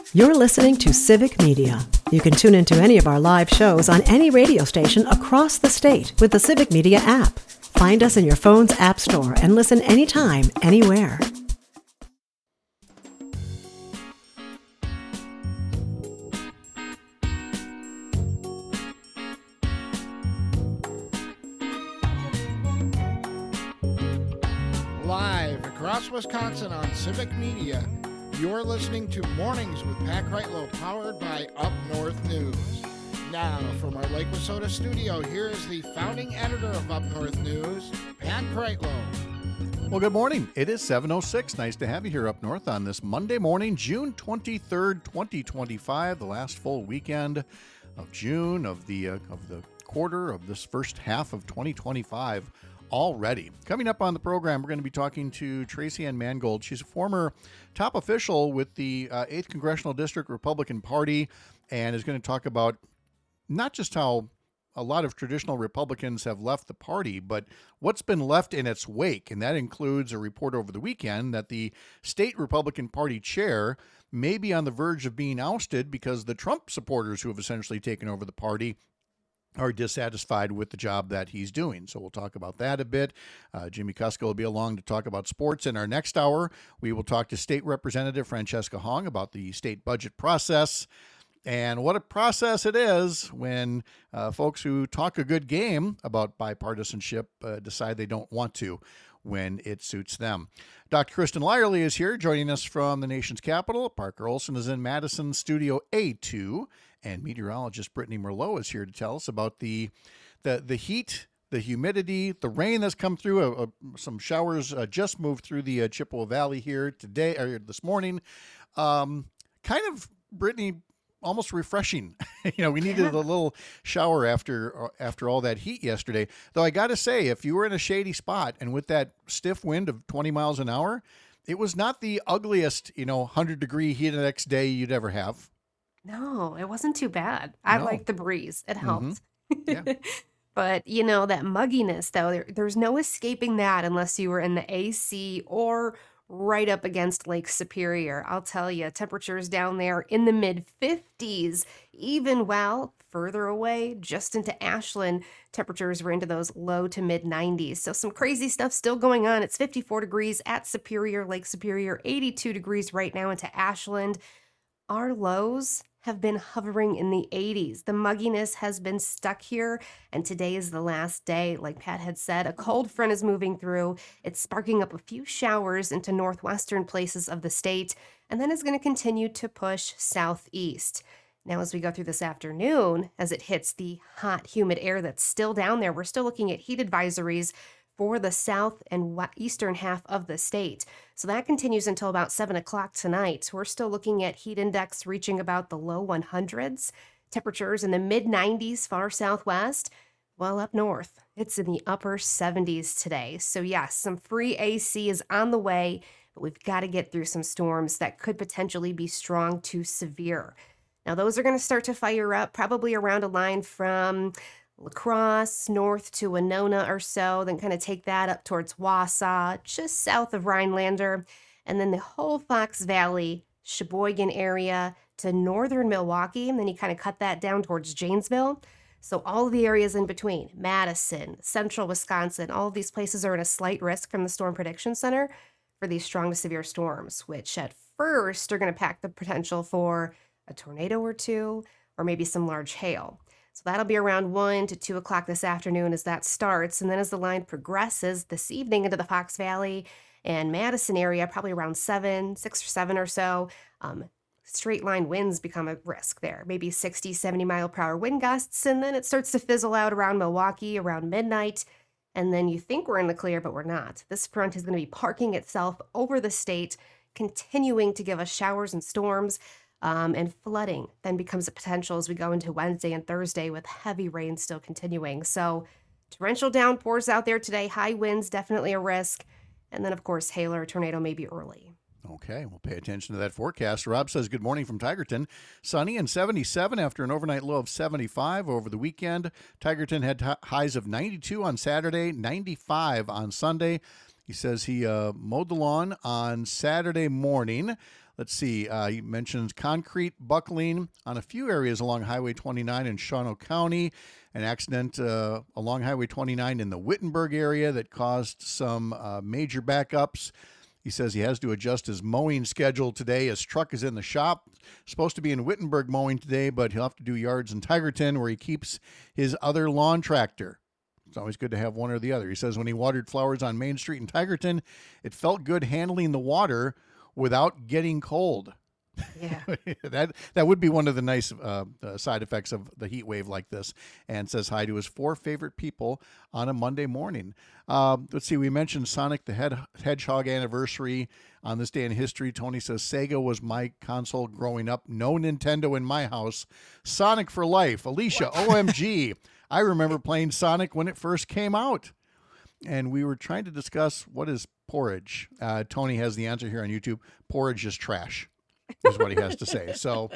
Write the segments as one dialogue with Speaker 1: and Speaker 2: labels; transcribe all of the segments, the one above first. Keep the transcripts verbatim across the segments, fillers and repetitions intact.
Speaker 1: You're listening to Civic Media. You can tune into any of our live shows on any radio station across the state with the Civic Media app. Find us in your phone's app store and listen anytime, anywhere.
Speaker 2: Live across Wisconsin on Civic Media, you're listening to Mornings with Pat Kreitlow, powered by Up North News. Now, from our Lake Wissota studio, here is the founding editor of Up North News, Pat Kreitlow.
Speaker 3: Well, good morning. It is seven oh six. Nice to have you here up north on this Monday morning, June twenty-third, twenty twenty-five, the last full weekend of June of the uh, of the quarter of this first half of twenty twenty-five. Already. Coming up on the program, we're going to be talking to Tracy Ann Mangold. She's a former top official with the uh, eighth Congressional District Republican Party and is going to talk about not just how a lot of traditional Republicans have left the party, but what's been left in its wake. And that includes a report over the weekend that the state Republican Party chair may be on the verge of being ousted because the Trump supporters who have essentially taken over the party are dissatisfied with the job that he's doing. So we'll talk about that a bit. Uh, Jimmy Kuska will be along to talk about sports. In our next hour, we will talk to State Representative Francesca Hong about the state budget process and what a process it is when uh, folks who talk a good game about bipartisanship uh, decide they don't want to when it suits them. Doctor Kristen Lyerly is here joining us from the nation's capital. Parker Olson is in Madison Studio A two. And meteorologist Brittany Merlot is here to tell us about the the the heat, the humidity, the rain that's come through. Uh, uh, some showers uh, just moved through the uh, Chippewa Valley here today or this morning. Um, kind of, Brittany, almost refreshing. you know, we needed a little shower after uh, after all that heat yesterday. Though I got to say, if you were in a shady spot and with that stiff wind of twenty miles an hour, it was not the ugliest, you know, one hundred degree heat index day you'd ever have.
Speaker 4: No, it wasn't too bad. I
Speaker 3: No.
Speaker 4: liked the breeze. It helped.
Speaker 3: Mm-hmm. Yeah.
Speaker 4: But, you know, that mugginess, though, there, there's no escaping that unless you were in the A C or right up against Lake Superior. I'll tell you, temperatures down there in the mid fifties, even while further away, just into Ashland, temperatures were into those low to mid nineties. So some crazy stuff still going on. It's fifty-four degrees at Superior, Lake Superior, eighty-two degrees right now into Ashland. Our lows have been hovering in the eighties. The mugginess has been stuck here, and today is the last day. Like Pat had said, a cold front is moving through. It's sparking up a few showers into northwestern places of the state, and then is going to continue to push southeast. Now, as we go through this afternoon, as it hits the hot, humid air that's still down there, we're still looking at heat advisories for the south and eastern half of the state. So that continues until about seven o'clock tonight. We're still looking at heat index reaching about the low hundreds, temperatures in the mid nineties far southwest, while up north, it's in the upper seventies today. So yes, some free A C is on the way, but we've got to get through some storms that could potentially be strong to severe. Now, those are going to start to fire up probably around a line from La Crosse, north to Winona or so, then kind of take that up towards Wausau, just south of Rhinelander, and then the whole Fox Valley, Sheboygan area to northern Milwaukee, and then you kind of cut that down towards Janesville. So all of the areas in between, Madison, central Wisconsin, all of these places are at a slight risk from the Storm Prediction Center for these strong to severe storms, which at first are going to pack the potential for a tornado or two, or maybe some large hail. So that'll be around one to two o'clock this afternoon as that starts. And then as the line progresses this evening into the Fox Valley and Madison area, probably around seven, six or seven or so, um, straight line winds become a risk there. Maybe sixty, seventy mile per hour wind gusts. And then it starts to fizzle out around Milwaukee around midnight. And then you think we're in the clear, but we're not. This front is going to be parking itself over the state, continuing to give us showers and storms. Um, and flooding then becomes a potential as we go into Wednesday and Thursday with heavy rain still continuing. So torrential downpours out there today, high winds, definitely a risk. And then, of course, hail or tornado may be early.
Speaker 3: Okay, we'll pay attention to that forecast. Rob says, good morning from Tigerton. Sunny and seventy-seven after an overnight low of seventy-five over the weekend. Tigerton had t- highs of ninety-two on Saturday, ninety-five on Sunday. He says he uh, mowed the lawn on Saturday morning. Let's see. Uh, he mentions concrete buckling on a few areas along Highway twenty-nine in Shawano County. An accident uh, along Highway twenty-nine in the Wittenberg area that caused some uh, major backups. He says he has to adjust his mowing schedule today. His truck is in the shop. Supposed to be in Wittenberg mowing today, but he'll have to do yards in Tigerton where he keeps his other lawn tractor. It's always good to have one or the other. He says when he watered flowers on Main Street in Tigerton, it felt good handling the water without getting cold.
Speaker 4: Yeah.
Speaker 3: that that would be one of the nice uh, uh, side effects of the heat wave like this. And says hi to his four favorite people on a Monday morning. Uh, let's see. We mentioned Sonic the Head, Hedgehog anniversary on this day in history. Tony says Sega was my console growing up. No Nintendo in my house. Sonic for life. Alicia, O M G. I remember playing Sonic when it first came out. And we were trying to discuss what is porridge. Uh, Tony has the answer here on YouTube. Porridge is trash, is what he has to say. So,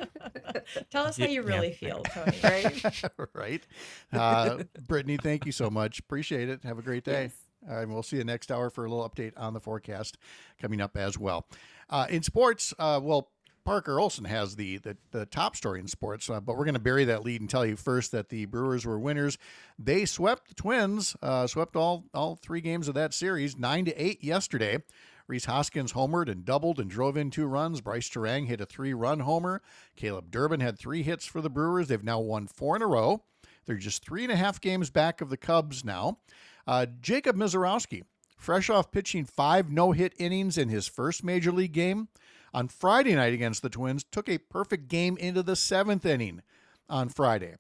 Speaker 5: tell us how you really
Speaker 6: Yeah.
Speaker 5: feel, Tony. Right?
Speaker 3: right. Uh, Brittany, thank you so much. Appreciate it. Have a great day.
Speaker 5: Yes.
Speaker 3: Uh, and we'll see you next hour for a little update on the forecast coming up as well. Uh, in sports, uh, well, Parker Olson has the, the, the top story in sports, uh, but we're going to bury that lead and tell you first that the Brewers were winners. They swept the Twins, uh, swept all, all three games of that series, nine to eight yesterday. Rhys Hoskins homered and doubled and drove in two runs. Bryce Terang hit a three-run homer. Caleb Durbin had three hits for the Brewers. They've now won four in a row. They're just three and a half games back of the Cubs now. Uh, Jacob Misiorowski, fresh off pitching five no-hit innings in his first major league game, on Friday night against the Twins, took a perfect game into the seventh inning on Friday.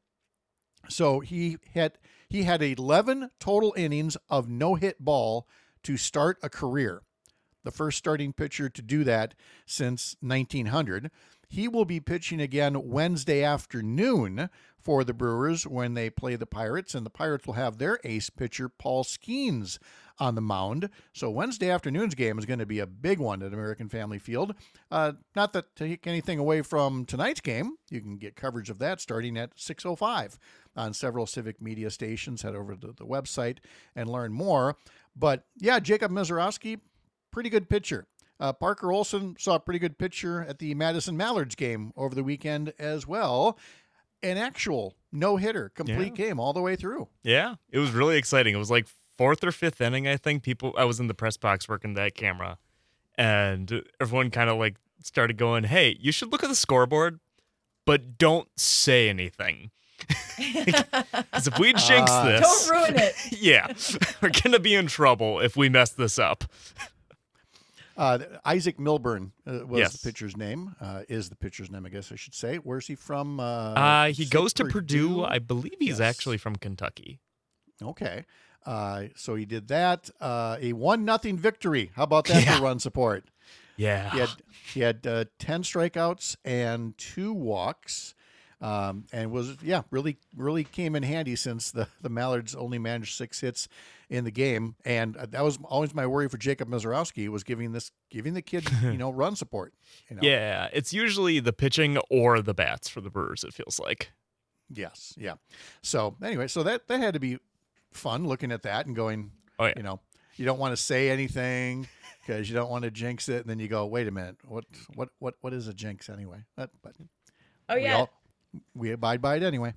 Speaker 3: So he had he had eleven total innings of no-hit ball to start a career. The first starting pitcher to do that since nineteen hundred. He will be pitching again Wednesday afternoon for the Brewers when they play the Pirates, and the Pirates will have their ace pitcher, Paul Skeens, on the mound. So Wednesday afternoon's game is going to be a big one at American Family Field. Uh, not that to take anything away from tonight's game. You can get coverage of that starting at six oh five on several Civic Media stations. Head over to the website and learn more. But yeah, Jacob Misiorowski, pretty good pitcher. Uh, Parker Olson saw a pretty good pitcher at the Madison Mallards game over the weekend as well. An actual no-hitter, complete
Speaker 6: Yeah.
Speaker 3: game all the way through.
Speaker 6: Yeah, it was really exciting. It was like fourth or fifth inning, I think. People, I was in the press box working that camera, and everyone kind of like started going, "Hey, you should look at the scoreboard, but don't say anything." Because if we jinx
Speaker 3: Uh,
Speaker 6: this,
Speaker 5: Don't ruin it.
Speaker 6: yeah, we're gonna be in trouble if we mess this up.
Speaker 3: Uh, Isaac Milburn uh, was
Speaker 6: Yes.
Speaker 3: the pitcher's name, uh, is the pitcher's name, I guess I should say. Where's he from? Uh,
Speaker 6: Uh, he
Speaker 3: is it
Speaker 6: goes to Purdue. I believe he's
Speaker 3: Yes.
Speaker 6: actually from Kentucky.
Speaker 3: Okay. Uh, so he did that. Uh, a one nothing victory. How about that
Speaker 6: Yeah.
Speaker 3: for run support?
Speaker 6: Yeah,
Speaker 3: He had he had uh, ten strikeouts and two walks, um, and was yeah really really came in handy since the the Mallards only managed six hits in the game, and uh, that was always my worry for Jacob Misiorowski, was giving this giving the kid you know run support. You know?
Speaker 6: yeah. It's usually the pitching or the bats for the Brewers. It feels like.
Speaker 3: Yes. Yeah. So anyway, so that that had to be fun looking at that and going,
Speaker 6: Oh yeah.
Speaker 3: you know, you don't want to say anything because you don't want to jinx it, and then you go, wait a minute, what what what what is a jinx anyway? But, but
Speaker 5: Oh
Speaker 3: we
Speaker 5: yeah.
Speaker 3: all- we abide by it anyway.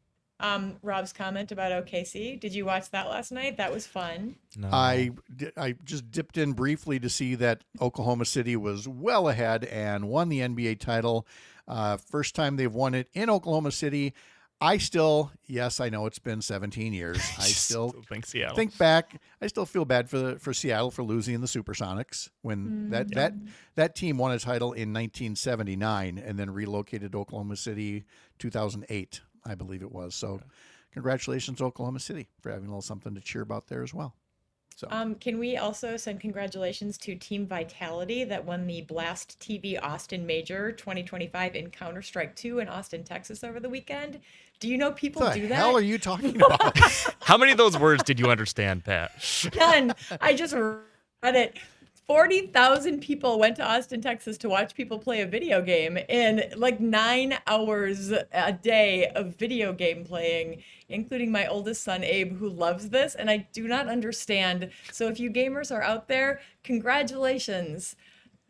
Speaker 5: Um, Rob's comment about O K C. Did you watch that last night? That was fun.
Speaker 6: No.
Speaker 3: I, di- I just dipped in briefly to see that Oklahoma City was well ahead and won the N B A title. Uh, first time they've won it in Oklahoma City. I still, yes, I know it's been seventeen years. I still
Speaker 6: think Seattle.
Speaker 3: think back. I still feel bad for the, for Seattle for losing the Supersonics when that, that that team won a title in nineteen seventy-nine and then relocated to Oklahoma City two thousand eight, I believe it was. So, congratulations, Oklahoma City, for having a little something to cheer about there as well. So,
Speaker 5: Um, can we also send congratulations to Team Vitality that won the Blast T V Austin Major twenty twenty-five in Counter-Strike two in Austin, Texas over the weekend? Do you know people
Speaker 3: what the
Speaker 5: do that?
Speaker 3: hell are you talking about?
Speaker 6: How many of those words did you understand, Pat?
Speaker 5: None. I just read it. forty thousand people went to Austin, Texas to watch people play a video game, and like nine hours a day of video game playing, including my oldest son, Abe, who loves this, and I do not understand. So if you gamers are out there, congratulations.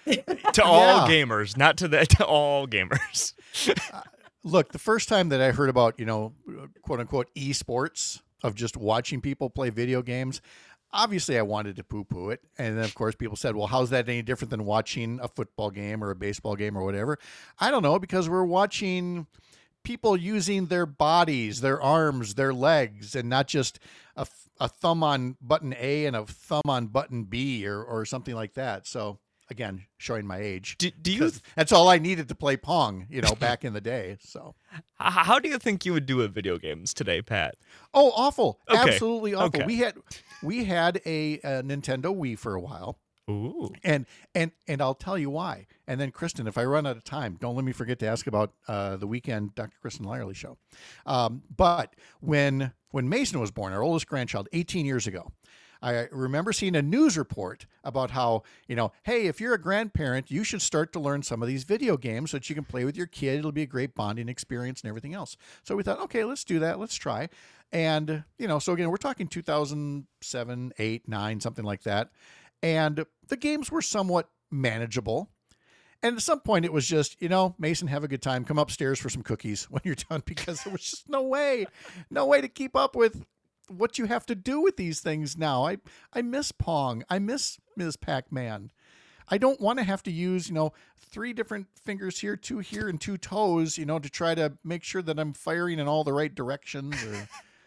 Speaker 6: To all
Speaker 3: Yeah.
Speaker 6: gamers, not to the to all gamers.
Speaker 3: Look, the first time that I heard about, you know, quote unquote esports of just watching people play video games, obviously I wanted to poo poo it. And then, of course, people said, well, how's that any different than watching a football game or a baseball game or whatever? I don't know, because we're watching people using their bodies, their arms, their legs, and not just a, a thumb on button A and a thumb on button B or, or something like that. So, again, showing my age.
Speaker 6: Do, do you?
Speaker 3: 'Cause that's all I needed to play Pong, you know, back in the day. So,
Speaker 6: h- How do you think you would do at video games today, Pat?
Speaker 3: oh, awful!
Speaker 6: Okay.
Speaker 3: Absolutely awful.
Speaker 6: Okay.
Speaker 3: We had we had a, a Nintendo Wii for a while,
Speaker 6: Ooh.
Speaker 3: and and and I'll tell you why. And then, Kristen, if I run out of time, don't let me forget to ask about uh, the weekend Doctor Kristen Lyerly show. Um, but when when Mason was born, our oldest grandchild, eighteen years ago, I remember seeing a news report about how, you know, hey, if you're a grandparent, you should start to learn some of these video games so that you can play with your kid. It'll be a great bonding experience and everything else. So we thought, okay, let's do that. Let's try. And, you know, so again, we're talking two thousand seven, eight, nine, something like that. And the games were somewhat manageable. And at some point it was just, you know, Mason, have a good time. Come upstairs for some cookies when you're done, because there was just no way, no way to keep up with what you have to do with these things now. I, I miss Pong. I miss Miz Pac-Man. I don't want to have to use, you know, three different fingers here, two here, and two toes, you know, to try to make sure that I'm firing in all the right directions or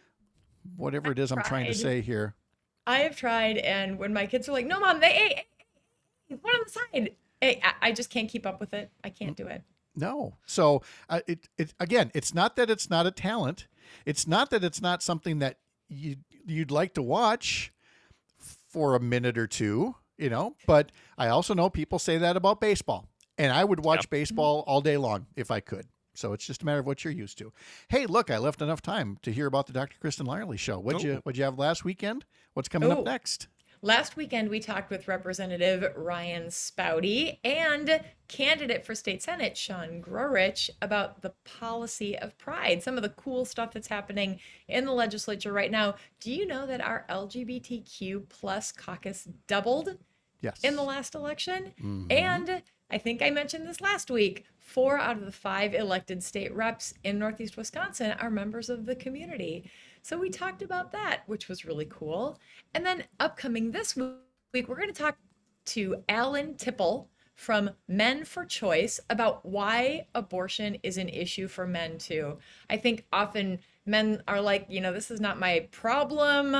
Speaker 3: whatever it is I'm trying to
Speaker 5: Tried.
Speaker 3: say here.
Speaker 5: I have tried, and when my kids are like, "No, mom, they ate, ate one on the side," I, I just can't keep up with it. I can't do it.
Speaker 3: No. So uh, it, it, again, it's not that it's not a talent. It's not that it's not something that you, you'd like to watch for a minute or two, you know, but I also know people say that about baseball, and I would watch
Speaker 6: Yep.
Speaker 3: baseball all day long if I could. So it's just a matter of what you're used to. Hey, look, I left enough time to hear about the Doctor Kristen Lyerly show. What'd you,
Speaker 6: Ooh.
Speaker 3: what'd you have last weekend? What's coming up
Speaker 5: Ooh.
Speaker 3: next?
Speaker 5: Last weekend, we talked with Representative Ryan Spouty and candidate for state senate Sean Grorich about the policy of pride, some of the cool stuff that's happening in the legislature right now. Do you know that our L G B T Q plus caucus doubled
Speaker 3: Yes.
Speaker 5: in the last election?
Speaker 3: Mhm.
Speaker 5: And I think I mentioned this last week. Four out of the five elected state reps in Northeast Wisconsin are members of the community. So we talked about that, which was really cool. And then upcoming this week, we're going to talk to Alan Tipple from Men for Choice about why abortion is an issue for men too. I think often men are like, you know, this is not my problem.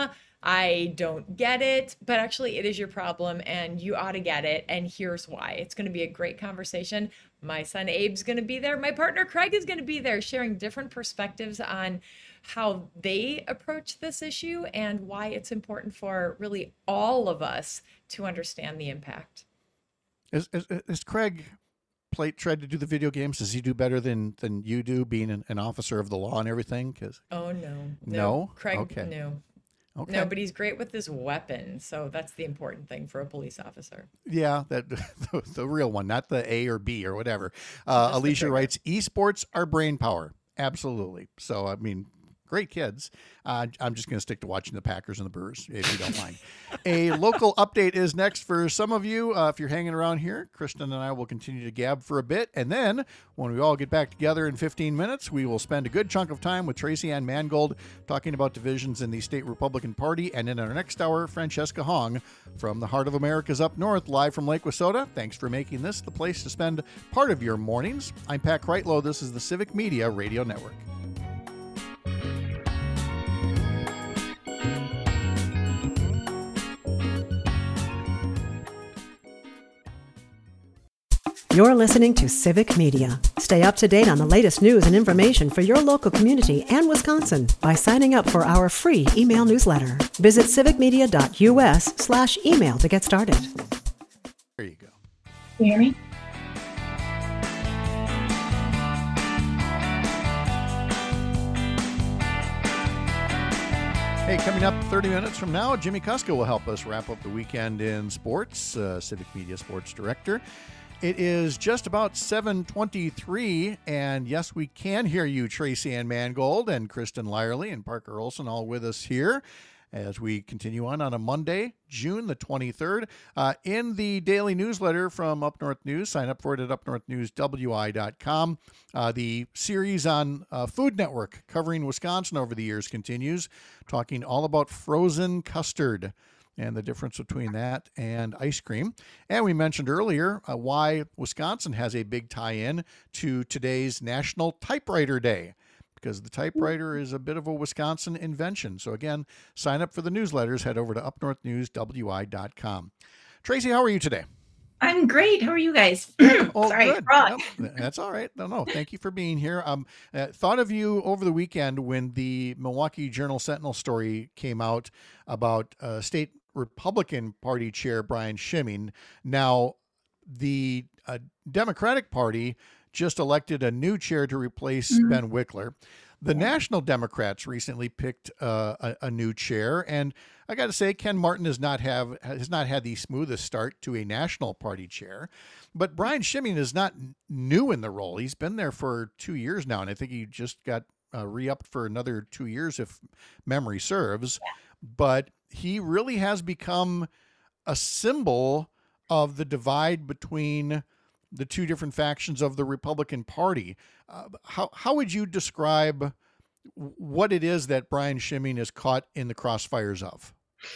Speaker 5: I don't get it, but actually it is your problem and you ought to get it. And here's why. It's going to be a great conversation. My son Abe's going to be there. My partner Craig is going to be there, sharing different perspectives on how they approach this issue and why it's important for really all of us to understand the impact.
Speaker 3: Is, is, is Craig play, tried to do the video games? Does he do better than, than you do, being an, an officer of the law and everything? 'Cause,
Speaker 5: Oh, no.
Speaker 3: No?
Speaker 5: Craig,
Speaker 3: Okay.
Speaker 5: no.
Speaker 3: okay.
Speaker 5: No, but he's great with his weapon. So that's the important thing for a police officer.
Speaker 3: Yeah, that the, the real one, not the A or B or whatever. Uh,
Speaker 5: Just the
Speaker 3: Alicia
Speaker 5: trigger.
Speaker 3: writes, esports are brain power. Absolutely. So, I mean, great kids. Uh, I'm just going to stick to watching the Packers and the Brewers, if you don't mind. A local update is next for some of you. Uh, if you're hanging around here, Kristen and I will continue to gab for a bit. And then when we all get back together in fifteen minutes, we will spend a good chunk of time with Tracy Ann Mangold talking about divisions in the state Republican Party. And in our next hour, Francesca Hong from the Heart of America's Up North, live from Lake Wissota. Thanks for making this the place to spend part of your mornings. I'm Pat Kreitlow. This is the Civic Media Radio Network.
Speaker 1: You're listening to Civic Media. Stay up to date on the latest news and information for your local community and Wisconsin by signing up for our free email newsletter. Visit civicmedia.us slash email to get started.
Speaker 3: There you go.
Speaker 7: Can you hear me?
Speaker 3: Hey, coming up thirty minutes from now, Jimmy Kuska will help us wrap up the weekend in sports, uh, Civic Media Sports Director. It is just about seven twenty-three, and yes, we can hear you, Tracy Ann Mangold and Kristen Lyerly and Parker Olson, all with us here. as we continue on on a Monday, June the twenty-third. Uh, in the daily newsletter from Up North News, sign up for it at up north news w i dot com. Uh, the series on uh, Food Network covering Wisconsin over the years continues, talking all about frozen custard and the difference between that and ice cream. And we mentioned earlier uh, why Wisconsin has a big tie-in to today's National Typewriter Day, because the typewriter is a bit of a Wisconsin invention. So again, sign up for the newsletters. Head over to up north news w i dot com. Tracy, how are you today?
Speaker 7: I'm great. How are you guys?
Speaker 3: Oh,
Speaker 7: Sorry,
Speaker 3: good.
Speaker 7: frog.
Speaker 3: Yep, that's all right. No, no. Thank you for being here. Um, uh, thought of you over the weekend when the Milwaukee Journal Sentinel story came out about uh, state Republican Party Chair Brian Schimming. Now, the uh, Democratic Party just elected a new chair to replace mm-hmm. Ben Wickler. The yeah. National Democrats recently picked uh, a, a new chair, and I got to say, Ken Martin has not have has not had the smoothest start to a national party chair. But Brian Schimming is not new in the role. He's been there for two years now, and I think he just got uh, re-upped for another two years, if memory serves. Yeah. But he really has become a symbol of the divide between the two different factions of the Republican Party. Uh, how how would you describe what it is that Brian Schimming is caught in the crossfires of?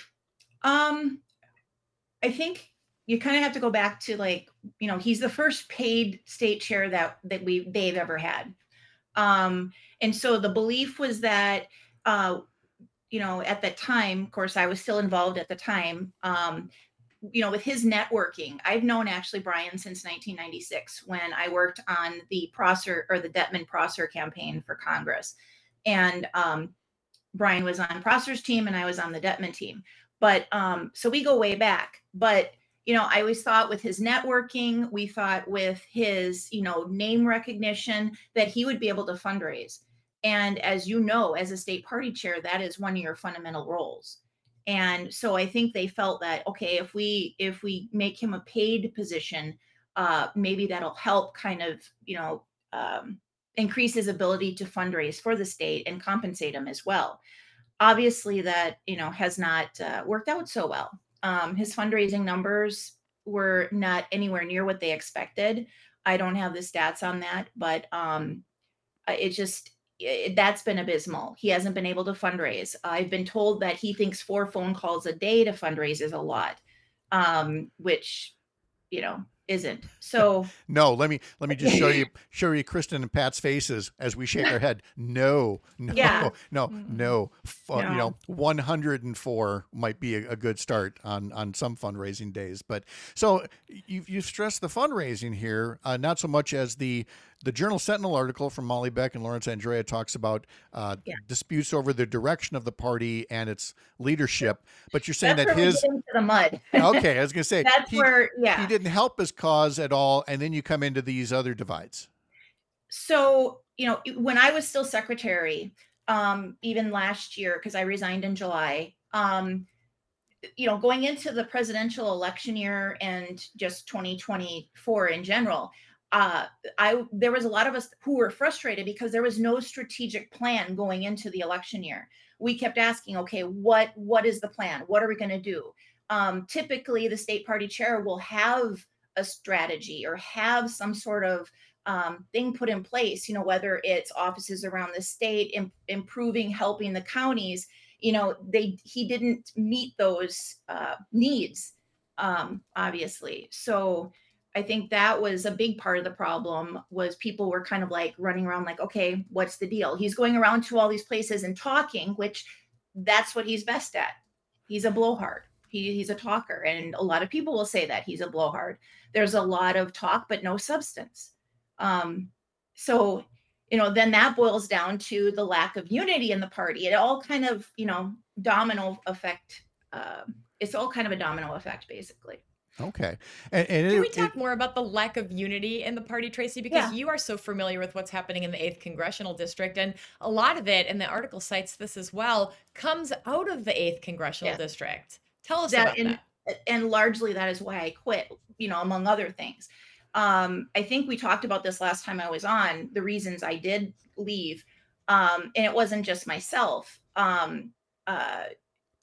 Speaker 7: Um, I think you kind of have to go back to, like, you know, he's the first paid state chair that that we they've ever had, um, and so the belief was that, uh, you know, at that time, of course, I was still involved at the time. Um, you know, with his networking, I've known actually Brian since nineteen ninety-six when I worked on the Prosser or the Detman Prosser campaign for Congress. And um, Brian was on Prosser's team and I was on the Detman team. But um, so we go way back. But, you know, I always thought with his networking, we thought with his, you know, name recognition that he would be able to fundraise. And as you know, as a state party chair, that is one of your fundamental roles. And so I think they felt that, okay, if we if we make him a paid position, uh, maybe that'll help kind of, you know, um, increase his ability to fundraise for the state and compensate him as well. Obviously, that, you know, has not uh, worked out so well. Um, his fundraising numbers were not anywhere near what they expected. I don't have the stats on that, but um, it just It, that's been abysmal. He hasn't been able to fundraise. I've been told that he thinks four phone calls a day to fundraise is a lot, um, which, you know, isn't. So
Speaker 3: no, let me let me just show you show you Kristen and Pat's faces as we shake our head. No, no,
Speaker 7: yeah.
Speaker 3: no, no. F- no. You know, one hundred four might be a, a good start on on some fundraising days. But so you you stressed the fundraising here, uh, not so much as the. The Journal Sentinel article from Molly Beck and Lawrence Andrea talks about uh, yeah. disputes over the direction of the party and its leadership. But you're saying
Speaker 7: that's
Speaker 3: that
Speaker 7: where
Speaker 3: his
Speaker 7: we get into the mud.
Speaker 3: Okay, I was going to say
Speaker 7: that's
Speaker 3: he,
Speaker 7: where yeah
Speaker 3: he didn't help his cause at all, and then you come into these other divides.
Speaker 7: So you know, when I was still secretary, um, even last year, because I resigned in July. Um, you know, going into the presidential election year and just twenty twenty-four in general. Uh, I there was a lot of us who were frustrated because there was no strategic plan going into the election year. We kept asking, okay, what what is the plan? What are we going to do? Um, typically, the state party chair will have a strategy or have some sort of um, thing put in place. You know, whether it's offices around the state, im- improving, helping the counties. You know, they he didn't meet those uh, needs, um, obviously. So. I think that was a big part of the problem was people were kind of like running around like, okay, what's the deal? He's going around to all these places and talking, which that's what he's best at. He's a blowhard. He, he's a talker. And a lot of people will say that he's a blowhard. There's a lot of talk, but no substance. Um, so, you know, then that boils down to the lack of unity in the party. It all kind of, you know, domino effect. Uh, it's all kind of a domino effect, basically.
Speaker 3: Okay. And, and
Speaker 5: Can
Speaker 3: it,
Speaker 5: we talk
Speaker 3: it,
Speaker 5: more about the lack of unity in the party, Tracy? Because
Speaker 7: yeah.
Speaker 5: you are so familiar with what's happening in the eighth Congressional District. And a lot of it, and the article cites this as well, comes out of the eighth Congressional yeah. District. Tell us
Speaker 7: that,
Speaker 5: about
Speaker 7: and,
Speaker 5: that.
Speaker 7: And largely that is why I quit, you know, among other things. Um, I think we talked about this last time I was on, the reasons I did leave. Um, and it wasn't just myself. Um, uh,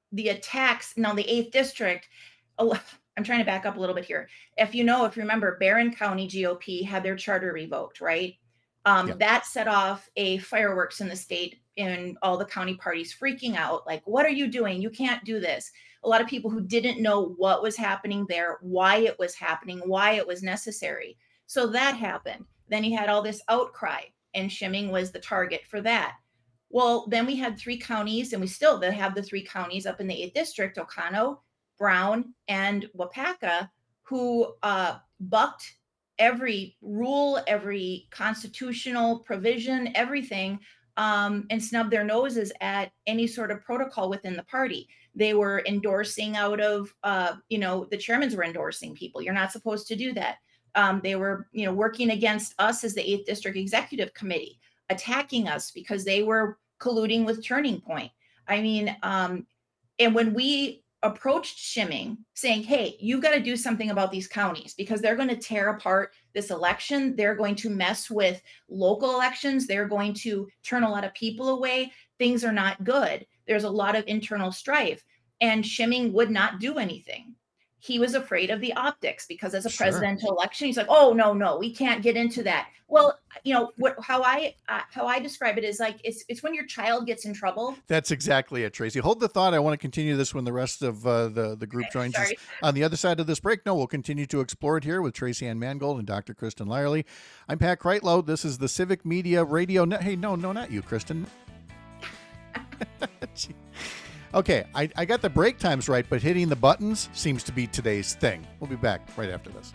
Speaker 7: the attacks, now the eighth district, oh, I'm trying to back up a little bit here. If you know, if you remember, Barron County G O P had their charter revoked, right? Um,
Speaker 3: Yeah.
Speaker 7: That set off a fireworks in the state, and all the county parties freaking out, like, what are you doing? You can't do this. A lot of people who didn't know what was happening there, why it was happening, why it was necessary. So that happened. Then you had all this outcry, and Shimming was the target for that. Well, then we had three counties, and we still have the three counties up in the eighth district, Oconto, Brown, and Wapaka, who uh, bucked every rule, every constitutional provision, everything, um, and snubbed their noses at any sort of protocol within the party. They were endorsing out of, uh, you know, the chairmans were endorsing people. You're not supposed to do that. Um, they were, you know, working against us as the eighth District Executive Committee, attacking us because they were colluding with Turning Point. I mean, um, and when we approached Shimming saying, hey, you've got to do something about these counties because they're going to tear apart this election. They're going to mess with local elections. They're going to turn a lot of people away. Things are not good. There's a lot of internal strife. And Shimming would not do anything. He was afraid of the optics because as a
Speaker 3: Sure.
Speaker 7: presidential election, he's like, oh, no, no, we can't get into that. Well, you know, what, how I uh, how I describe it is like, it's it's when your child gets in trouble.
Speaker 3: That's exactly it, Tracy. Hold the thought. I want to continue this when the rest of uh, the, the group
Speaker 7: Okay,
Speaker 3: joins us
Speaker 7: sorry.
Speaker 3: on the other side of this break. No, we'll continue to explore it here with Tracy Ann Mangold and Doctor Kristen Lyerly. I'm Pat Kreitlow. This is the Civic Media Radio. Net- hey, no, no, not you, Kristen. Okay, I, I got the break times right, but hitting the buttons seems to be today's thing. We'll be back right after this.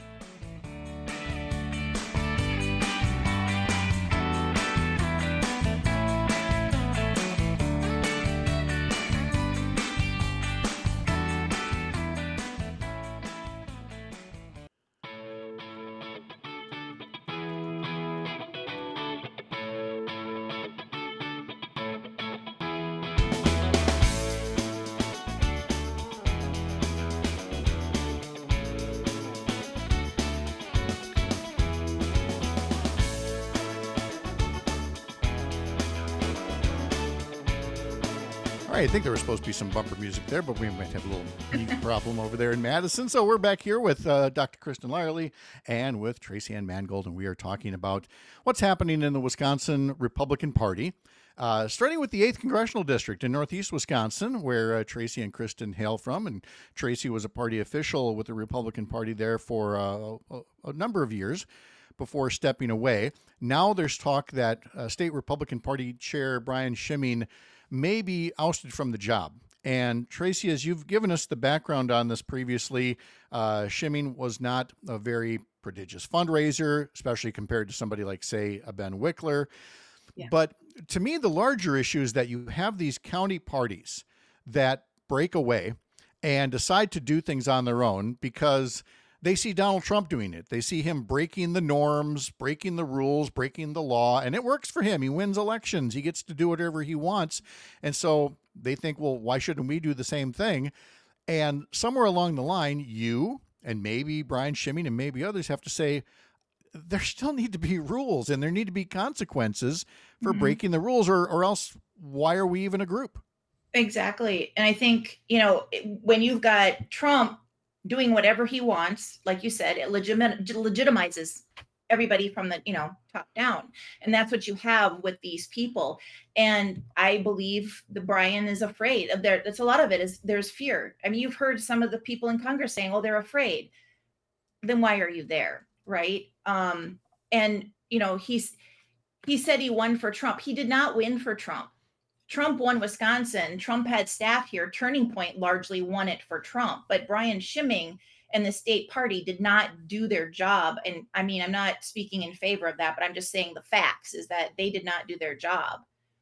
Speaker 3: All right, I think there was supposed to be some bumper music there, but we might have a little music problem over there in Madison. So we're back here with uh, Doctor Kristen Lyerly and with Tracy Ann Mangold, and we are talking about what's happening in the Wisconsin Republican Party. Uh, starting with the eighth Congressional District in Northeast Wisconsin, where uh, Tracy and Kristen hail from. And Tracy was a party official with the Republican Party there for uh, a, a number of years before stepping away. Now there's talk that uh, State Republican Party Chair Brian Shimming may be ousted from the job. And Tracy, as you've given us the background on this previously, uh, Shimming was not a very prodigious fundraiser, especially compared to somebody like, say, a Ben Wickler.
Speaker 7: Yeah.
Speaker 3: But to me, the larger issue is that you have these county parties that break away and decide to do things on their own because they see Donald Trump doing it. They see him breaking the norms, breaking the rules, breaking the law, and it works for him. He wins elections. He gets to do whatever he wants. And so they think, well, why shouldn't we do the same thing? And somewhere along the line, you and maybe Brian Shimming and maybe others have to say, there still need to be rules and there need to be consequences for
Speaker 7: Mhm.
Speaker 3: breaking the rules, or, or else why are we even a group?
Speaker 7: Exactly. And I think, you know, when you've got Trump doing whatever he wants, like you said, it legitimate, legitimizes everybody from the, you know, top down. And that's what you have with these people. And I believe the Brian is afraid of there. That's a lot of it is there's fear. I mean, you've heard some of the people in Congress saying, oh, they're afraid. Then why are you there? Right. Um, and, you know, he's, he said he won for Trump. He did not win for Trump. Trump won Wisconsin. Trump had staff here. Turning Point largely won it for Trump, but Brian Shimming and the state party did not do their job. And I mean, I'm not speaking in favor of that, but I'm just saying the facts is that they did not do their job.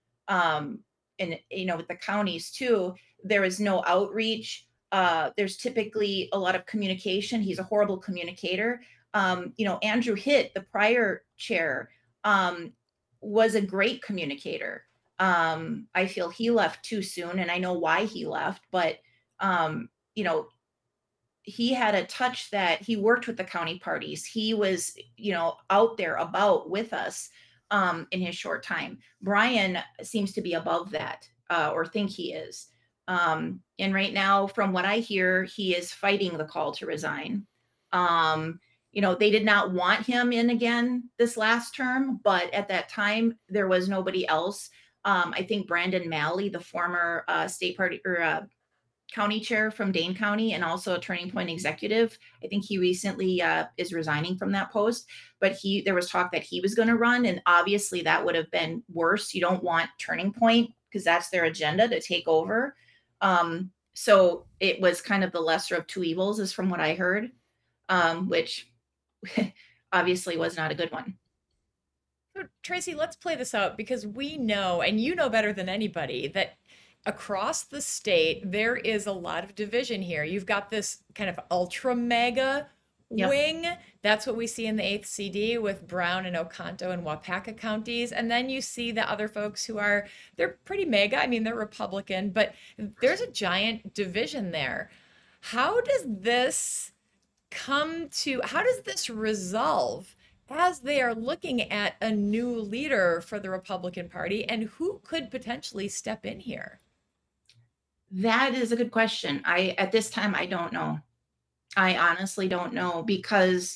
Speaker 7: Um, and, you know, with the counties too, there is no outreach. Uh, there's typically a lot of communication. He's a horrible communicator. Um, you know, Andrew Hitt, the prior chair, um, was a great communicator. Um, I feel he left too soon, and I know why he left, but, um, you know, he had a touch that he worked with the county parties. He was, you know, out there about with us um, in his short time. Brian seems to be above that uh, or think he is. Um, and right now, from what I hear, he is fighting the call to resign. Um, you know, they did not want him in again this last term, but at that time, there was nobody else. Um, I think Brandon Malley, the former uh, state party or uh, county chair from Dane County and also a Turning Point executive, I think he recently uh, is resigning from that post. But he, there was talk that he was going to run, and obviously that would have been worse. You don't want Turning Point because that's their agenda to take over. Um, so it was kind of the lesser of two evils, is from what I heard, um, which obviously was not a good one.
Speaker 5: So, Tracy, let's play this out because we know, and you know better than anybody, that across the state, there is a lot of division here. You've got this kind of ultra mega
Speaker 7: Yep.
Speaker 5: wing. That's what we see in the eighth C D with Brown and Oconto and Waupaca counties. And then you see the other folks who are, they're pretty mega. I mean, they're Republican, but there's a giant division there. How does this come to, how does this resolve as they are looking at a new leader for the Republican Party, and who could potentially step in here?
Speaker 7: That is a good question. I, at this time, I don't know. I honestly don't know, because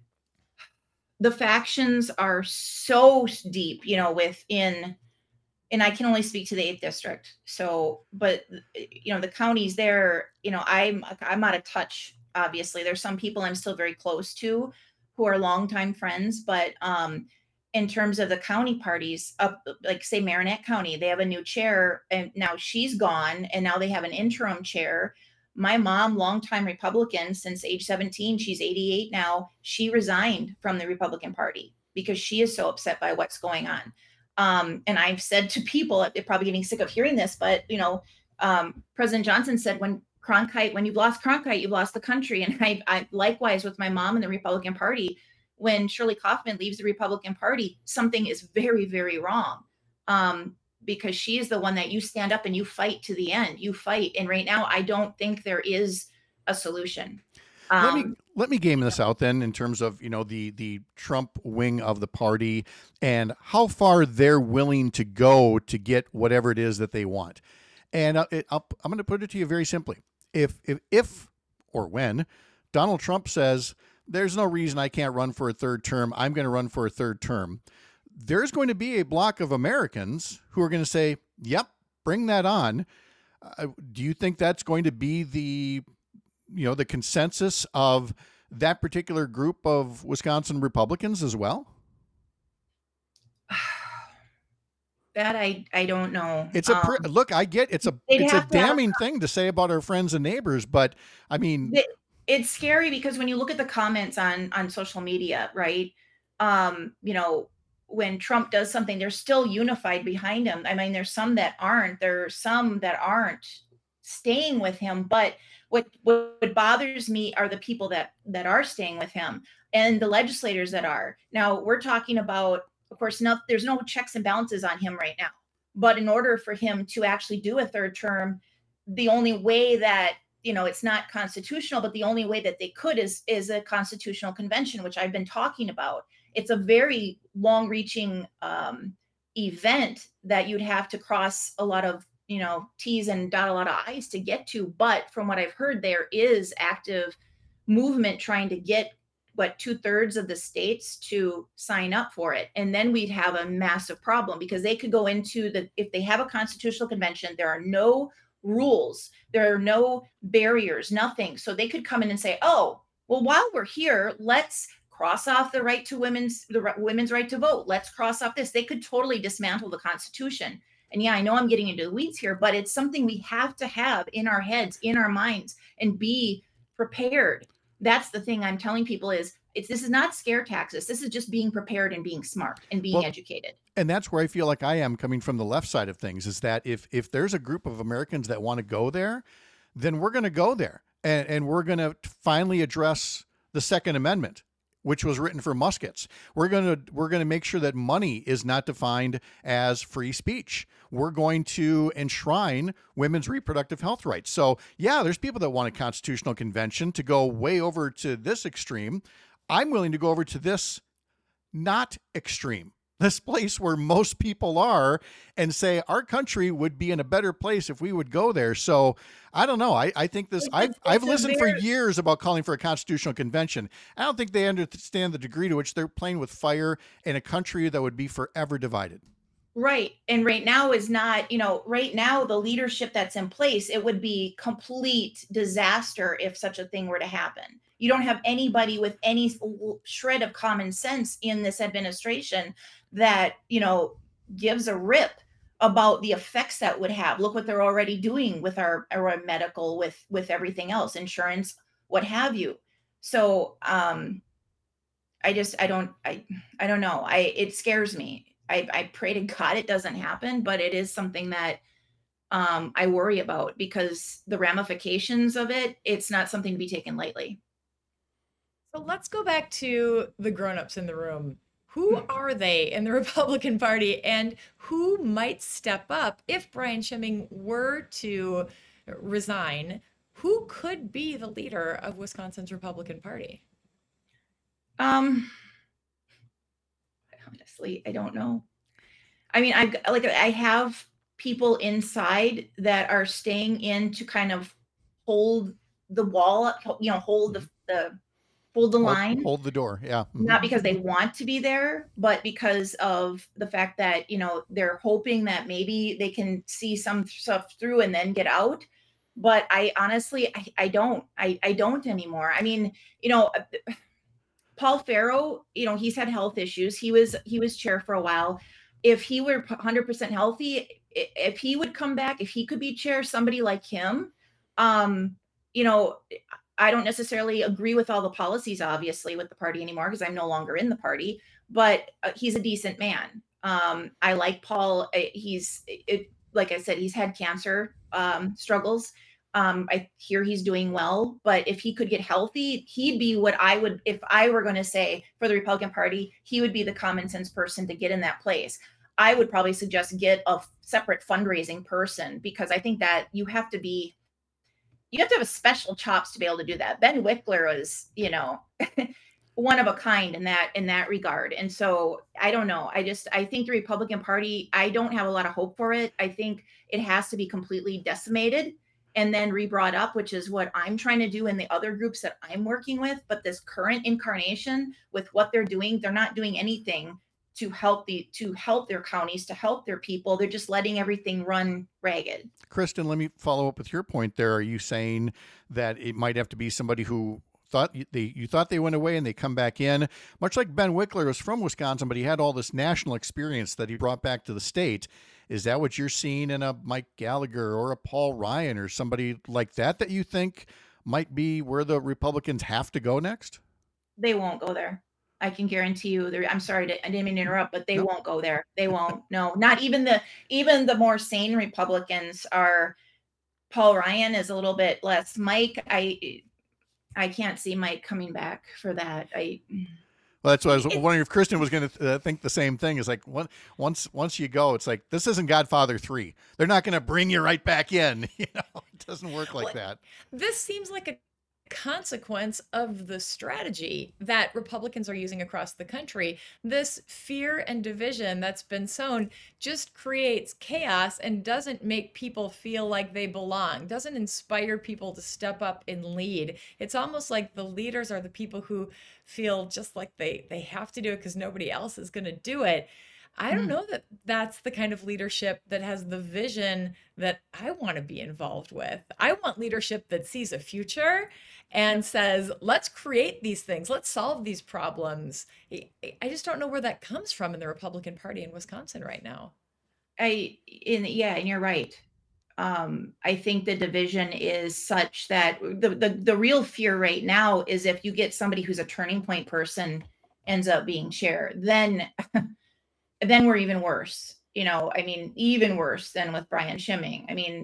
Speaker 7: the factions are so deep, you know, within, and I can only speak to the eighth district. So, but you know, the counties there, you know, I'm, I'm out of touch. Obviously, there's some people I'm still very close to who are longtime friends, but um, in terms of the county parties, up like say Marinette County, they have a new chair, and now she's gone, and now they have an interim chair. My mom, longtime Republican since age seventeen, she's eighty-eight now. She resigned from the Republican Party because she is so upset by what's going on. Um, and I've said to people, they're probably getting sick of hearing this, but you know, um, President Johnson said, when Cronkite, when you've lost Cronkite, you've lost the country. And I, I likewise with my mom in the Republican Party, when Shirley Kaufman leaves the Republican Party, something is very, very wrong. Um, because she is the one that you stand up and you fight to the end. You fight. And right now, I don't think there is a solution. Um,
Speaker 3: let me let me game this out then in terms of, you know, the the Trump wing of the party and how far they're willing to go to get whatever it is that they want. And uh, it, I'll, I'm going to put it to you very simply. If, if if or when Donald Trump says there's no reason I can't run for a third term, I'm going to run for a third term, there's going to be a block of Americans who are going to say, yep, bring that on. Uh, do you think that's going to be the, you know, the consensus of that particular group of Wisconsin Republicans as well?
Speaker 7: That I, I don't know.
Speaker 3: It's a pr-
Speaker 7: um,
Speaker 3: look, I get it's a
Speaker 7: they'd
Speaker 3: it's a
Speaker 7: have to have-
Speaker 3: damning thing to say about our friends and neighbors, but I mean,
Speaker 7: it- it's scary because when you look at the comments on on social media, right? Um, you know, when Trump does something, they're still unified behind him. I mean, there's some that aren't. There are some that aren't staying with him. But what what bothers me are the people that that are staying with him and the legislators that are. Now, we're talking about, of course, no, there's no checks and balances on him right now. But in order for him to actually do a third term, the only way that, you know, it's not constitutional, but the only way that they could is is a constitutional convention, which I've been talking about. It's a very long-reaching um, event that you'd have to cross a lot of, you know, T's and dot a lot of I's to get to. But from what I've heard, there is active movement trying to get what two thirds of the states to sign up for it. And then we'd have a massive problem because they could go into the, if they have a constitutional convention, there are no rules, there are no barriers, nothing. So they could come in and say, oh, well, while we're here, let's cross off the right to women's, the r- women's right to vote. Let's cross off this. They could totally dismantle the Constitution. And yeah, I know I'm getting into the weeds here, but it's something we have to have in our heads, in our minds, and be prepared. That's the thing I'm telling people is it's, this is not scare tactics. This is just being prepared and being smart and being
Speaker 3: Well,
Speaker 7: educated.
Speaker 3: and that's where I feel like I am coming from the left side of things, is that if if there's a group of Americans that want to go there, then we're going to go there. And, and we're going to finally address the Second Amendment, which was written for muskets. We're going to we're going to make sure that money is not defined as free speech. We're going to enshrine women's reproductive health rights. So yeah, there's people that want a constitutional convention to go way over to this extreme. I'm willing to go over to this not extreme. this place where most people are and say our country would be in a better place if we would go there. So I don't know. I, I think this,
Speaker 7: It's,
Speaker 3: I've,
Speaker 7: it's
Speaker 3: I've
Speaker 7: a
Speaker 3: listened for
Speaker 7: very,
Speaker 3: years about calling for a constitutional convention. I don't think they understand the degree to which they're playing with fire in a country that would be forever divided.
Speaker 7: right. And right now is not, you know, right now, the leadership that's in place, it would be complete disaster if such a thing were to happen. You don't have anybody with any s- l- shred of common sense in this administration that, you know, gives a rip about the effects that would have. Look what they're already doing with our, our medical, with with everything else, insurance, what have you. So um I just I don't I I don't know. I it scares me. I I pray to God it doesn't happen, but it is something that um I worry about because the ramifications of it, it's not something to be taken lightly.
Speaker 5: So let's go back to the grown-ups in the room. Who are they in the Republican Party, and who might step up if Brian Schimming were to resign? Who could be the leader of Wisconsin's Republican Party?
Speaker 7: Um honestly, I don't know. I mean, I like I have people inside that are staying in to kind of hold the wall, you know, hold the the hold the
Speaker 3: Hold,
Speaker 7: line.
Speaker 3: hold the door. Yeah. Mhm.
Speaker 7: Not because they want to be there, but because of the fact that, you know, they're hoping that maybe they can see some stuff through and then get out. But I honestly, I, I don't, I, I don't anymore. I mean, you know, uh, Paul Farrow, you know, he's had health issues. He was, he was chair for a while. If he were one hundred percent healthy, i- if he would come back, if he could be chair, somebody like him, um, you know, I don't necessarily agree with all the policies, obviously, with the party anymore because I'm no longer in the party. But uh, he's a decent man. Um, I like Paul. uh, He's it, like I said, he's had cancer um, struggles. Um, I hear he's doing well, but if he could get healthy, he'd be what I would, if I were going to say for the Republican Party, he would be the common sense person to get in that place. I would probably suggest get a separate fundraising person because I think that you have to be you have to have a special chops to be able to do that. Ben Wickler was, you know, one of a kind in that in that regard. And so I don't know. I just I think the Republican Party, I don't have a lot of hope for it. I think it has to be completely decimated and then re-brought up, which is what I'm trying to do in the other groups that I'm working with. But this current incarnation with what they're doing, they're not doing anything to help the to help their counties, to help their people. They're just letting everything run ragged.
Speaker 3: Kristen, let me follow up with your point there. Are you saying that it might have to be somebody who thought you- they you thought they went away and they come back in, much like Ben Wickler was from Wisconsin, but he had all this national experience that he brought back to the state? Is that what you're seeing in a Mike Gallagher or a Paul Ryan or somebody like that that you think might be where the Republicans have to go next?
Speaker 7: They won't go there. I can guarantee you. There, I'm sorry to, I didn't mean to interrupt, but they
Speaker 3: No.
Speaker 7: won't go there. They won't. No, not even the even the more sane Republicans are. Paul Ryan is a little bit less. Mike, I I can't see Mike coming back for that. I
Speaker 3: Well, that's what I was
Speaker 5: It's
Speaker 3: wondering if Kristen was going to uh, think the same thing. Is like one, once once you go, it's like this isn't Godfather three. They're not going to bring you right back in. You know, it doesn't work like
Speaker 5: Well,
Speaker 3: that.
Speaker 5: this seems like a consequence of the strategy that Republicans are using across the country. This fear and division that's been sown just creates chaos and doesn't make people feel like they belong, doesn't inspire people to step up and lead. It's almost like the leaders are the people who feel just like they they have to do it because nobody else is going to do it. I don't
Speaker 7: Mm.
Speaker 5: know that that's the kind of leadership that has the vision that I want to be involved with. I want leadership that sees a future and says, let's create these things, let's solve these problems. I I just don't know where that comes from in the Republican Party in Wisconsin right now.
Speaker 7: I in yeah, and you're right. Um, I think the division is such that the, the the real fear right now is if you get somebody who's a turning point person ends up being chair, then then we're even worse. You know, I mean, even worse than with Brian Schimming. I mean,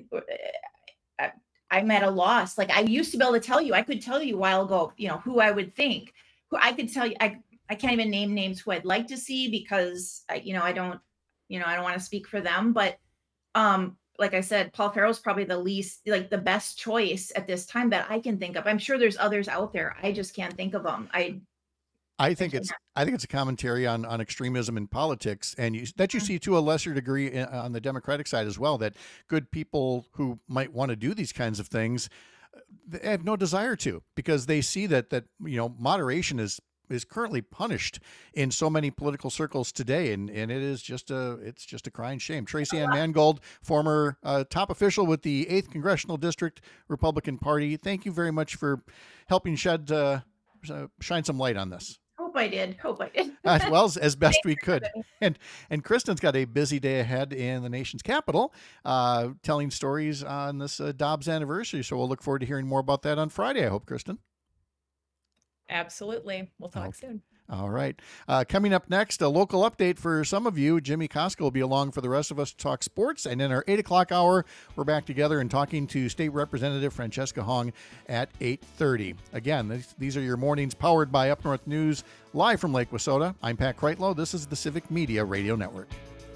Speaker 7: I, I'm at a loss. Like I used to be able to tell you, I could tell you a while ago, you know, who I would think, who I could tell you, I, I can't even name names who I'd like to see because I, you know, I don't, you know, I don't want to speak for them, but um, like I said, Paul Farrell's probably the least, like the best choice at this time that I can think of. I'm sure there's others out there. I just can't think of them. I,
Speaker 3: I think it's I think it's a commentary on, on extremism in politics, and you, that you see to a lesser degree in, on the Democratic side as well. That good people who might want to do these kinds of things, they have no desire to, because they see that that you know moderation is is currently punished in so many political circles today, and, and it is just a it's just a crying shame. Tracy Ann Mangold, former uh, top official with the eighth Congressional District Republican Party, thank you very much for helping shed uh, shine some light on this.
Speaker 7: Hope I did. Hope I did.
Speaker 3: uh, well, as, as best we could. And and Kristen's got a busy day ahead in the nation's capital, uh, telling stories on this uh, Dobbs anniversary. So we'll look forward to hearing more about that on Friday, I hope, Kristen.
Speaker 5: Absolutely. We'll talk
Speaker 3: Okay.
Speaker 5: soon.
Speaker 3: All right. Uh, coming up next, a local update for some of you. Jimmy Koska will be along for the rest of us to talk sports. And in our eight o'clock hour, we're back together and talking to State Representative Francesca Hong at eight thirty. Again, these, these are your mornings powered by Up North News, live from Lake Wissota. I'm Pat Kreitlow. This is the Civic Media Radio Network.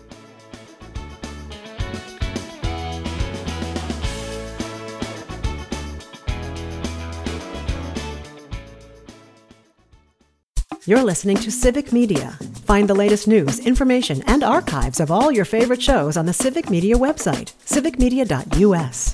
Speaker 1: You're listening to Civic Media. Find the latest news, information, and archives of all your favorite shows on the Civic Media website, civic media dot u s.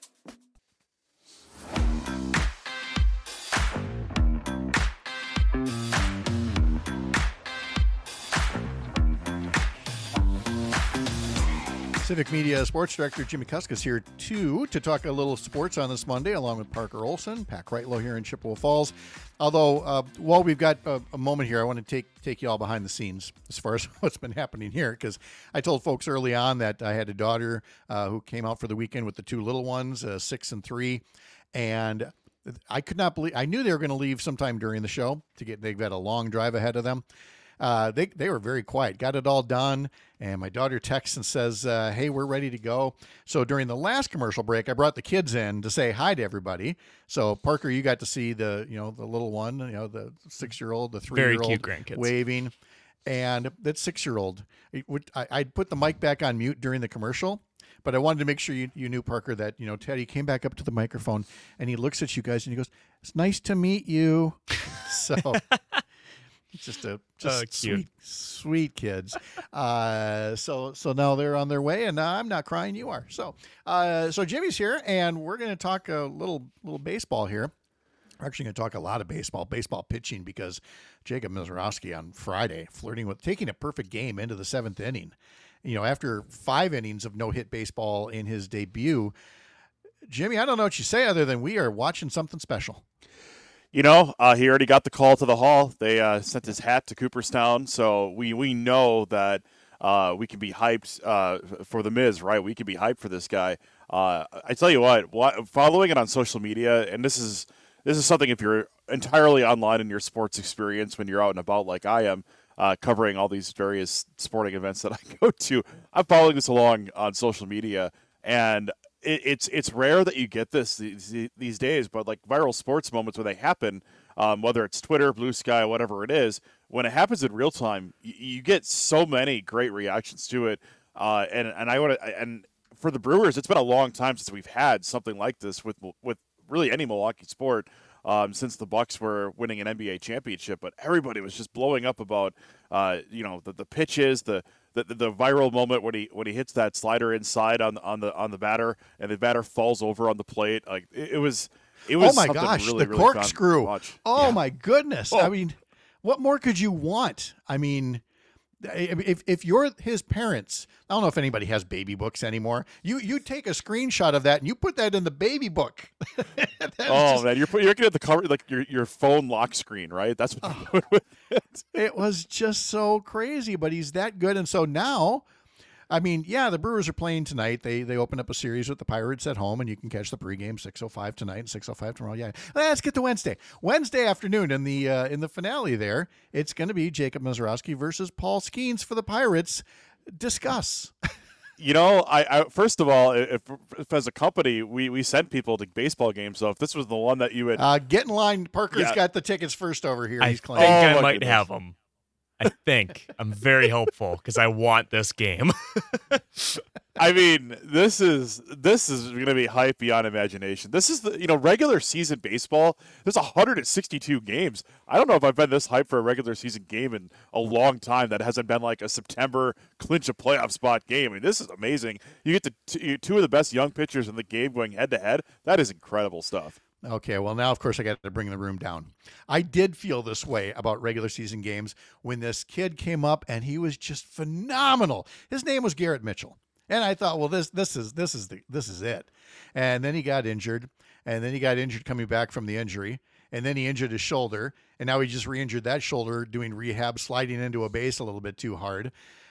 Speaker 3: Civic Media Sports Director Jimmy Koska is here, too, to talk a little sports on this Monday, along with Parker Olson, Pat Kreitlow here in Chippewa Falls. Although, uh, while we've got a, a moment here, I want to take take you all behind the scenes as far as what's been happening here, because I told folks early on that I had a daughter uh, who came out for the weekend with the two little ones, uh, six and three, and I could not believe, I knew they were going to leave sometime during the show to get, they've got a long drive ahead of them. Uh, they, they were very quiet, got it all done. And my daughter texts and says, uh, hey, we're ready to go. So during the last commercial break, I brought the kids in to say hi to everybody. So Parker, you got to see the, you know, the little one, you know, the six-year-old, the three-year-old
Speaker 6: Very cute grandkids.
Speaker 3: waving. And that six-year-old, it would, I, I'd put the mic back on mute during the commercial, but I wanted to make sure you, you knew, Parker, that, you know, Teddy came back up to the microphone and he looks at you guys and he goes, it's nice to meet you. So... Just a just
Speaker 6: Oh, cute.
Speaker 3: sweet, sweet kids. Uh, so so now they're on their way, and I'm not crying. You are. So uh, so Jimmy's here, and we're going to talk a little little baseball here. We're actually going to talk a lot of baseball, baseball pitching, because Jacob Misiorowski on Friday flirting with taking a perfect game into the seventh inning. You know, after five innings of no hit baseball in his debut. Jimmy, I don't know what you say other than we are watching something special.
Speaker 8: You know, uh, he already got the call to the Hall. They uh, sent his hat to Cooperstown, so we we know that uh, we can be hyped uh, for the Miz, right? We can be hyped for this guy. Uh, I tell you what, what, following it on social media, and this is this is something if you're entirely online in your sports experience when you're out and about like I am, uh, covering all these various sporting events that I go to, I'm following this along on social media, and it, it's it's rare that you get this these, these days, but like viral sports moments when they happen, um, whether it's Twitter, Blue Sky, whatever it is, when it happens in real time, you, you get so many great reactions to it, uh, and and I want to and for the Brewers, it's been a long time since we've had something like this with with really any Milwaukee sport. Um, since the Bucks were winning an N B A championship, but everybody was just blowing up about, uh, you know, the, the pitches, the, the the viral moment when he when he hits that slider inside on on the on the batter, and the batter falls over on the plate. Like it, it was, it was.
Speaker 3: Oh my
Speaker 8: something
Speaker 3: gosh,
Speaker 8: really,
Speaker 3: the
Speaker 8: really fun to
Speaker 3: corkscrew!
Speaker 8: watch.
Speaker 3: Oh
Speaker 8: Yeah.
Speaker 3: my goodness!
Speaker 8: Oh.
Speaker 3: I mean, what more could you want? I mean, if if you're his parents, I don't know if anybody has baby books anymore. You you take a screenshot of that and you put that in the baby book. That's
Speaker 8: Oh
Speaker 3: just-
Speaker 8: man, you're put- you're looking at the cover like your your phone lock screen, right? That's what you're doing with it.
Speaker 3: It was just so crazy, but he's that good. And so now, I mean, yeah, the Brewers are playing tonight. They they open up a series with the Pirates at home, and you can catch the pregame six oh five tonight and six oh five tomorrow. Yeah, let's get to Wednesday. Wednesday afternoon in the uh, in the finale there, it's going to be Jacob Misiorowski versus Paul Skeens for the Pirates. Discuss.
Speaker 8: You know, I, I first of all, if, if as a company we, we send people to baseball games, so if this was the one that you would,
Speaker 3: Uh, get in line. Parker's
Speaker 8: Yeah.
Speaker 3: got the tickets first over here.
Speaker 6: I
Speaker 3: He's
Speaker 6: think
Speaker 3: claiming.
Speaker 8: Oh,
Speaker 6: I
Speaker 8: my
Speaker 6: might
Speaker 8: goodness.
Speaker 6: have them. I think I'm very hopeful because I want this game.
Speaker 8: I mean, this is this is going to be hype beyond imagination. This is the you know regular season baseball. There's one hundred sixty-two games. I don't know if I've been this hyped for a regular season game in a long time. That hasn't been like a September clinch a playoff spot game. I mean, this is amazing. You get the t- two of the best young pitchers in the game going head to head. That is incredible stuff.
Speaker 3: Okay, well, now, of course, I got to bring the room down. I did feel this way about regular season games when this kid came up, and he was just phenomenal. His name was Garrett Mitchell. And I thought, well, this this is this is the this is it. And then he got injured, and then he got injured coming back from the injury, and then he injured his shoulder, and now he just re-injured that shoulder doing rehab, sliding into a base a little bit too hard.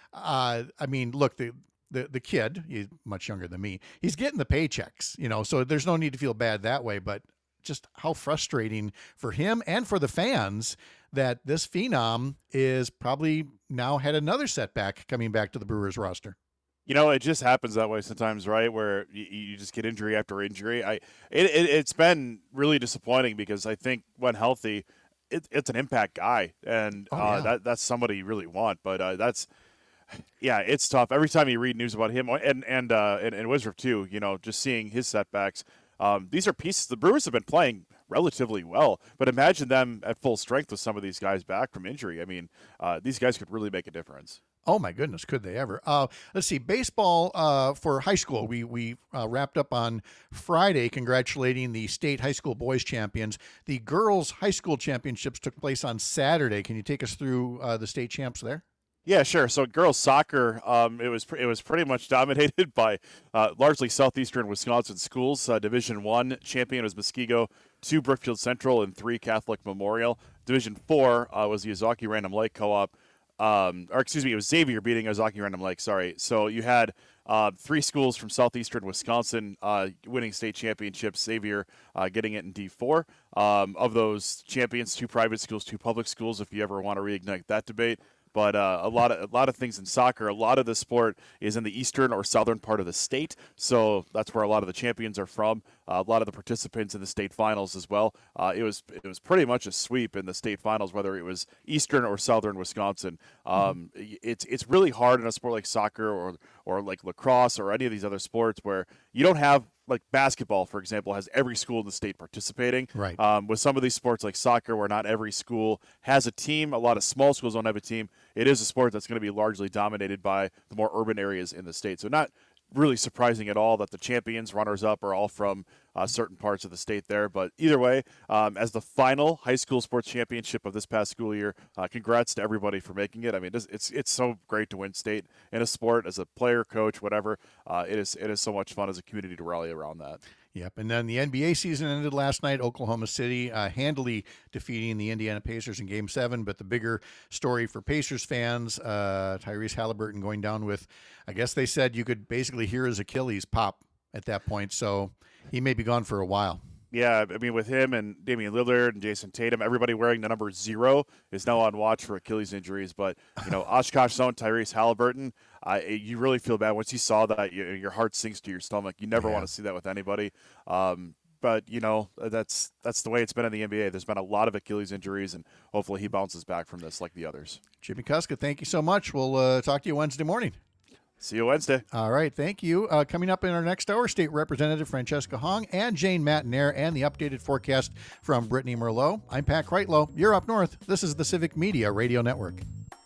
Speaker 3: Uh, I mean, look, the the the kid, he's much younger than me, he's getting the paychecks, you know, so there's no need to feel bad that way, but just how frustrating for him and for the fans that this phenom is probably now had another setback coming back to the Brewers roster.
Speaker 8: You know, it just happens that way sometimes, right? Where you, you just get injury after injury. I it, it it's been really disappointing because I think when healthy, it, it's an impact guy, and oh, uh, yeah. that that's somebody you really want. But uh, that's yeah, it's tough. Every time you read news about him and and uh, and, and Wizard too, you know, just seeing his setbacks. Um, these are pieces. The Brewers have been playing relatively well, but imagine them at full strength with some of these guys back from injury. I mean, uh, these guys could really make a difference.
Speaker 3: Oh my goodness, could they ever? Uh, let's see, baseball uh, for high school. We we uh, wrapped up on Friday, congratulating the state high school boys champions. The girls high school championships took place on Saturday. Can you take us through uh, the state champs there?
Speaker 8: Yeah, sure. So girls soccer, um, it was it was pretty much dominated by uh, largely southeastern Wisconsin schools. Uh, Division One champion was Muskego, two Brookfield Central, and three Catholic Memorial. Division Four uh, was the Ozaukee Random Lake Co-op, um, or excuse me, it was Xavier beating Ozaukee Random Lake. Sorry. So you had uh, three schools from southeastern Wisconsin uh, winning state championships. Xavier uh, getting it in D four. Um, of those champions, two private schools, two public schools. If you ever want to reignite that debate. But uh, a lot of a lot of things in soccer. A lot of the sport is in the eastern or southern part of the state, so that's where a lot of the champions are from. Uh, a lot of the participants in the state finals as well. Uh, it was it was pretty much a sweep in the state finals, whether it was eastern or southern Wisconsin. Um, mm-hmm. It's it's really hard in a sport like soccer or or like lacrosse or any of these other sports where you don't have. Like basketball, for example, has every school in the state participating.
Speaker 3: Right.
Speaker 8: Um, with some of these sports like soccer, where not every school has a team, a lot of small schools don't have a team. It is a sport that's going to be largely dominated by the more urban areas in the state. So not really surprising at all that the champions, runners-up, are all from uh, certain parts of the state there. But either way, um, as the final high school sports championship of this past school year, uh, congrats to everybody for making it. I mean, it's it's, it's so great to win state in a sport as a player, coach, whatever. Uh, it is it is so much fun as a community to rally around that.
Speaker 3: Yep, and then the N B A season ended last night. Oklahoma City uh, handily defeating the Indiana Pacers in Game seven, but the bigger story for Pacers fans, uh, Tyrese Halliburton going down with, I guess they said you could basically hear his Achilles pop at that point, so he may be gone for a while.
Speaker 8: Yeah, I mean, with him and Damian Lillard and Jason Tatum, everybody wearing the number zero is now on watch for Achilles injuries. But, you know, Oshkosh's own Tyrese Halliburton, uh, you really feel bad. Once you saw that, you, your heart sinks to your stomach. You never yeah. want to see that with anybody. Um, but, you know, that's that's the way it's been in the N B A. There's been a lot of Achilles injuries, and hopefully he bounces back from this like the others.
Speaker 3: Jimmy Kuska, thank you so much. We'll uh, talk to you Wednesday morning.
Speaker 8: See you Wednesday.
Speaker 3: All right, thank you. Uh, coming up in our next hour, State Representative Francesca Hong and Jane Matinaire and the updated forecast from Brittany Merlot. I'm Pat Kreitlow. You're up north. This is the Civic Media Radio Network.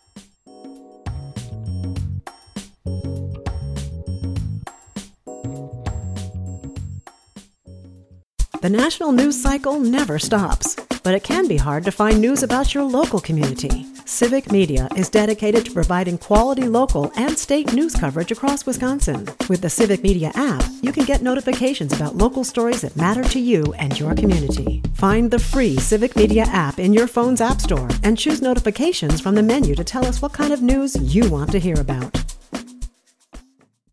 Speaker 1: The national news cycle never stops, but it can be hard to find news about your local community. Civic Media is dedicated to providing quality local and state news coverage across Wisconsin. With the Civic Media app, you can get notifications about local stories that matter to you and your community. Find the free Civic Media app in your phone's app store and choose notifications from the menu to tell us what kind of news you want to hear about.